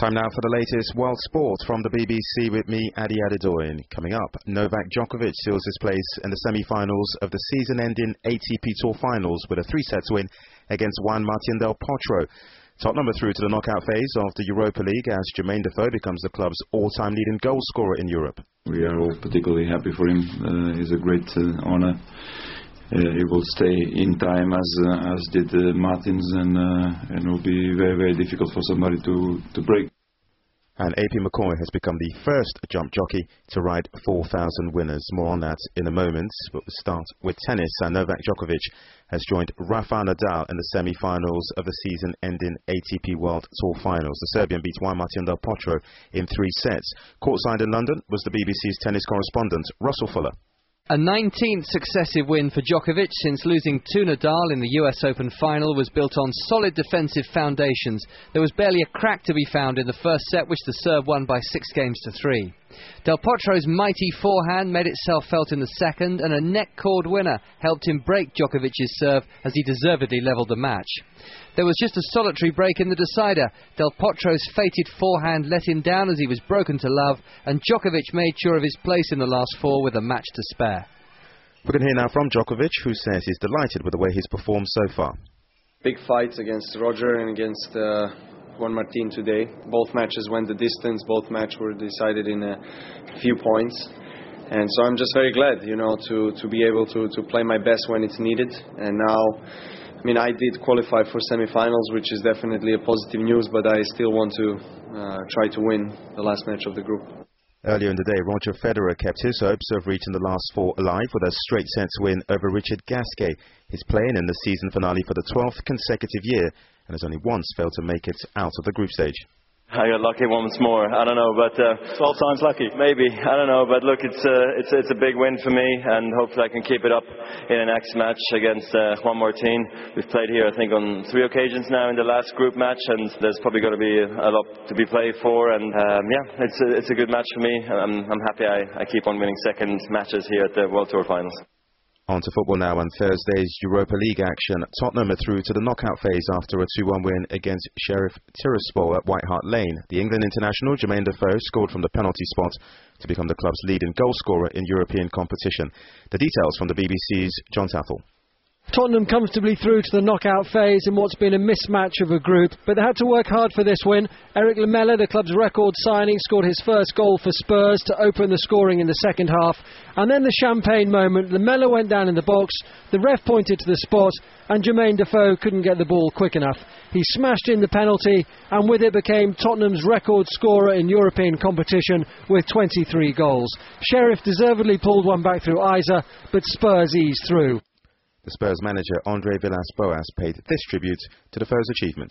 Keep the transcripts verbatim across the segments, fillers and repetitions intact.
Time now for the latest world sport from the B B C with me, Adi Adedoyin. Coming up, Novak Djokovic seals his place in the semi-finals of the season-ending A T P Tour Finals with a three-sets win against Juan Martín del Potro. Tottenham are through to the knockout phase of the Europa League as Jermaine Defoe becomes the club's all-time leading goal scorer in Europe. We are all particularly happy for him. Uh, it's a great uh, honour. Uh, he will stay in time as uh, as did uh, Martins, and uh, and it will be very very difficult for somebody to to break. And A P McCoy has become the first jump jockey to ride four thousand winners. More on that in a moment, but we'll start with tennis. And Novak Djokovic has joined Rafael Nadal in the semi-finals of the season-ending A T P World Tour Finals. The Serbian beat Juan Martín del Potro in three sets. Courtside in London was the B B C's tennis correspondent, Russell Fuller. A nineteenth successive win for Djokovic since losing to Nadal in the U S Open final was built on solid defensive foundations. There was barely a crack to be found in the first set, which the Serb won by six games to three. Del Potro's mighty forehand made itself felt in the second, and a net-cord winner helped him break Djokovic's serve as he deservedly levelled the match. There was just a solitary break in the decider. Del Potro's fated forehand let him down as he was broken to love, and Djokovic made sure of his place in the last four with a match to spare. We can hear now from Djokovic, who says he's delighted with the way he's performed so far. Big fights against Roger and against uh, Juan Martín today. Both matches went the distance, both matches were decided in a few points. And so I'm just very glad, you know, to, to be able to, to play my best when it's needed. And now, I mean, I did qualify for semi-finals, which is definitely a positive news, but I still want to uh, try to win the last match of the group. Earlier in the day, Roger Federer kept his hopes of reaching the last four alive with a straight sets win over Richard Gasquet. He's playing in the season finale for the twelfth consecutive year and has only once failed to make it out of the group stage. I got lucky once more. I don't know, but uh, twelve times lucky, maybe. I don't know, but look, it's uh, it's it's a big win for me, and hopefully I can keep it up in the next match against uh, Juan Martín. We've played here, I think, on three occasions now in the last group match, and there's probably going to be a lot to be played for. And um, yeah, it's a, it's a good match for me. I'm I'm happy I, I keep on winning second matches here at the World Tour Finals. On to football now, and Thursday's Europa League action. Tottenham are through to the knockout phase after a two one win against Sheriff Tiraspol at White Hart Lane. The England international Jermaine Defoe scored from the penalty spot to become the club's leading goal scorer in European competition. The details from the B B C's John Taffel. Tottenham comfortably through to the knockout phase in what's been a mismatch of a group, but they had to work hard for this win. Eric Lamela, the club's record signing, scored his first goal for Spurs to open the scoring in the second half. And then the champagne moment. Lamela went down in the box, the ref pointed to the spot, and Jermaine Defoe couldn't get the ball quick enough. He smashed in the penalty, and with it became Tottenham's record scorer in European competition with twenty-three goals. Sheriff deservedly pulled one back through Isa, but Spurs eased through. The Spurs manager Andre Villas-Boas paid this tribute to Defoe's achievement.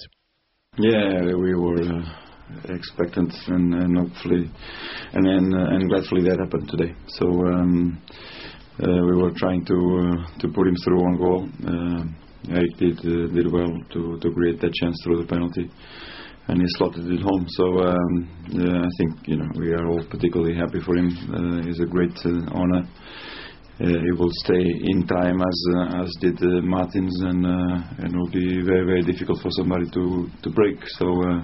Yeah, we were uh, expectant, and, and hopefully, and and, uh, and gladfully that happened today. So um, uh, we were trying to uh, to put him through on goal. Uh, Eric did uh, did well to to create that chance through the penalty, and he slotted it home. So um, yeah, I think you know we are all particularly happy for him. Uh, it's a great uh, honour. Uh, he will stay in time as uh, as did uh, Martins, and uh, and it will be very very difficult for somebody to to break. So uh,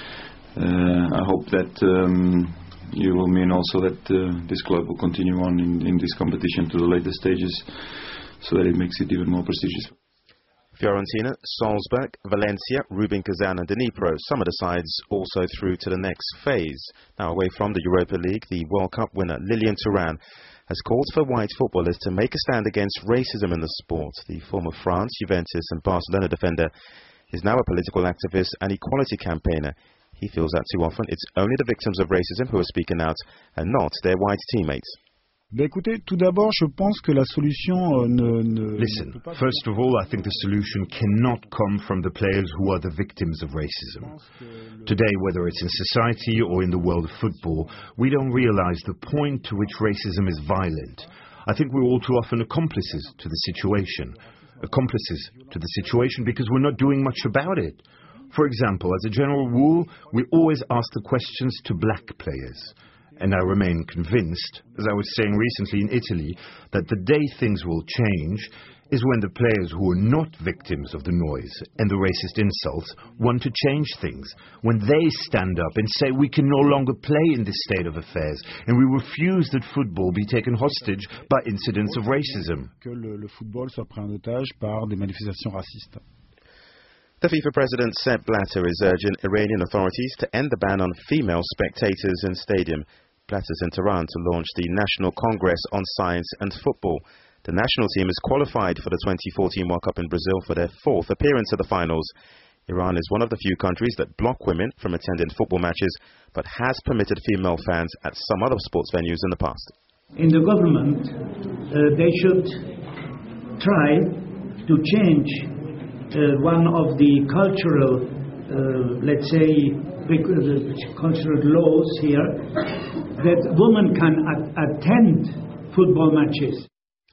uh, I hope that um, you will mean also that uh, this club will continue on in, in this competition to the later stages, so that it makes it even more prestigious. Fiorentina, Salzburg, Valencia, Rubin Kazan and Dnipro, some of the sides also through to the next phase. Now away from the Europa League, the World Cup winner Lilian Thuram has called for white footballers to make a stand against racism in the sport. The former France, Juventus and Barcelona defender is now a political activist and equality campaigner. He feels that too often it's only the victims of racism who are speaking out and not their white teammates. Ben écoutez, tout d'abord, je pense que la solution euh, ne, ne... Listen, first of all, I think the solution cannot come from the players who are the victims of racism. Today, whether it's in society or in the world of football, we don't realize the point to which racism is violent. I think we're all too often accomplices to the situation. Accomplices to the situation because we're not doing much about it. For example, as a general rule, we always ask the questions to black players. And I remain convinced, as I was saying recently in Italy, that the day things will change is when the players who are not victims of the noise and the racist insults want to change things. When they stand up and say we can no longer play in this state of affairs and we refuse that football be taken hostage by incidents of racism. Que le, le football soit pris en otage par des manifestations racistes. The FIFA president Sepp Blatter is urging Iranian authorities to end the ban on female spectators in stadium. Blatter's in Tehran to launch the National Congress on Science and Football. The national team is qualified for the twenty fourteen World Cup in Brazil for their fourth appearance at the finals. Iran is one of the few countries that block women from attending football matches, but has permitted female fans at some other sports venues in the past. In the government, uh, they should try to change uh, one of the cultural, uh, let's say, cultural laws here, that women can at- attend football matches.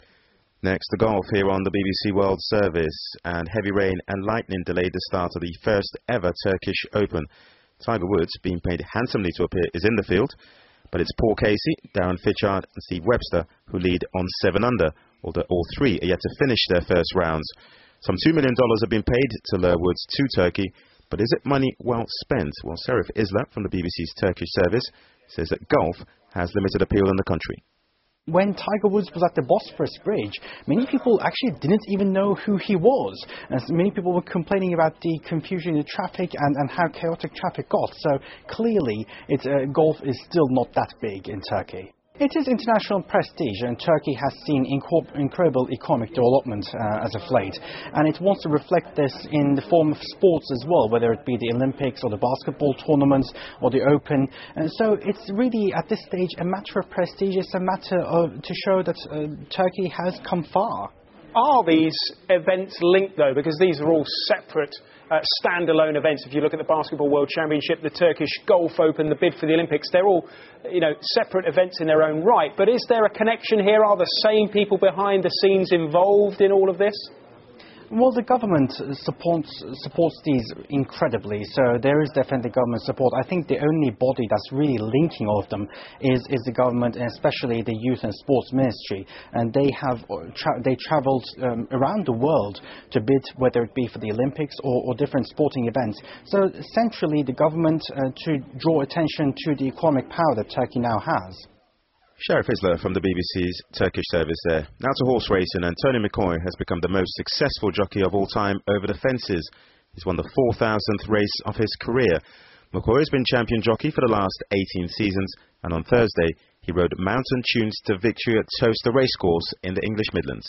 Next, the golf here on the B B C World Service, and heavy rain and lightning delayed the start of the first ever Turkish Open. Tiger Woods, being paid handsomely to appear, is in the field, but it's Paul Casey, Darren Fitchard and Steve Webster who lead on seven under, although all three are yet to finish their first rounds. Some two million dollars have been paid to lure Woods to Turkey, but is it money well spent? Well, Serif Isla from the B B C's Turkish service says that golf has limited appeal in the country. When Tiger Woods was at the Bosphorus Bridge, many people actually didn't even know who he was. As many people were complaining about the confusion in the traffic and, and how chaotic traffic got. So clearly, it's, uh, golf is still not that big in Turkey. It is international prestige, and Turkey has seen inc- incredible economic development uh, as of late. And it wants to reflect this in the form of sports as well, whether it be the Olympics or the basketball tournaments or the Open. And so it's really, at this stage, a matter of prestige. It's a matter of, to show that uh, Turkey has come far. Are these events linked, though? Because these are all separate uh, standalone events. If you look at the Basketball World Championship, the Turkish Golf Open, the bid for the Olympics, they're all, you know, separate events in their own right. But is there a connection here? Are the same people behind the scenes involved in all of this? Well, the government supports supports these incredibly, so there is definitely government support. I think the only body that's really linking all of them is, is the government, and especially the Youth and Sports Ministry. And they have tra- they travelled um, around the world to bid, whether it be for the Olympics or, or different sporting events. So essentially, the government uh, to draw attention to the economic power that Turkey now has. Sheriff Isler from the B B C's Turkish service there. Now to horse racing, and Tony McCoy has become the most successful jockey of all time over the fences. He's won the four thousandth race of his career. McCoy has been champion jockey for the last eighteen seasons, and on Thursday he rode Mountain Tunes to victory at Towcester Racecourse in the English Midlands.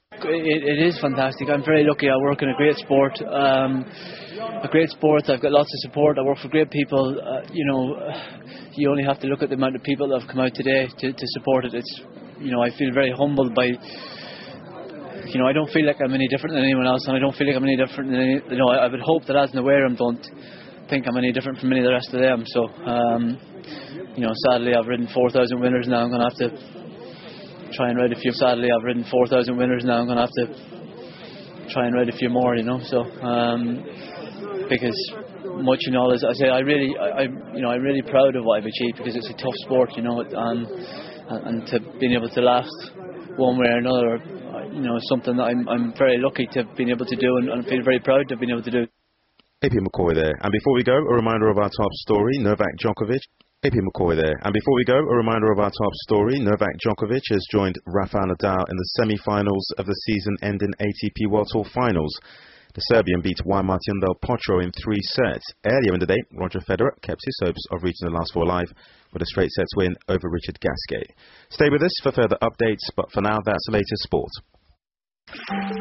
It, it is fantastic. I'm very lucky. I work in a great sport. Um, a great sport. I've got lots of support. I work for great people. Uh, you know, you only have to look at the amount of people that have come out today to, to support it. It's, you know, I feel very humbled by, you know, I don't feel like I'm any different than anyone else, and I don't feel like I'm any different than any, you know, I, I would hope that as an Wareham don't think I'm any different from any of the rest of them. So, um, you know, sadly I've ridden four thousand winners now. I'm going to have to try and ride a few. Sadly, I've ridden four thousand winners now. I'm going to have to try and ride a few more, you know. So, um, because much, you know, as I say, I really, I, you know, I'm really proud of what I've achieved, because it's a tough sport, you know, um, and, and to being able to last one way or another, you know, is something that I'm, I'm very lucky to have been able to do, and, and feel very proud to have been able to do. A P McCoy there. And before we go, a reminder of our top story, Novak Djokovic. A P McCoy there. And before we go, a reminder of our top story, Novak Djokovic has joined Rafael Nadal in the semi-finals of the season-ending A T P World Tour Finals. The Serbian beat Juan Martín del Potro in three sets. Earlier in the day, Roger Federer kept his hopes of reaching the last four alive with a straight sets win over Richard Gasquet. Stay with us for further updates, but for now, that's the latest sport.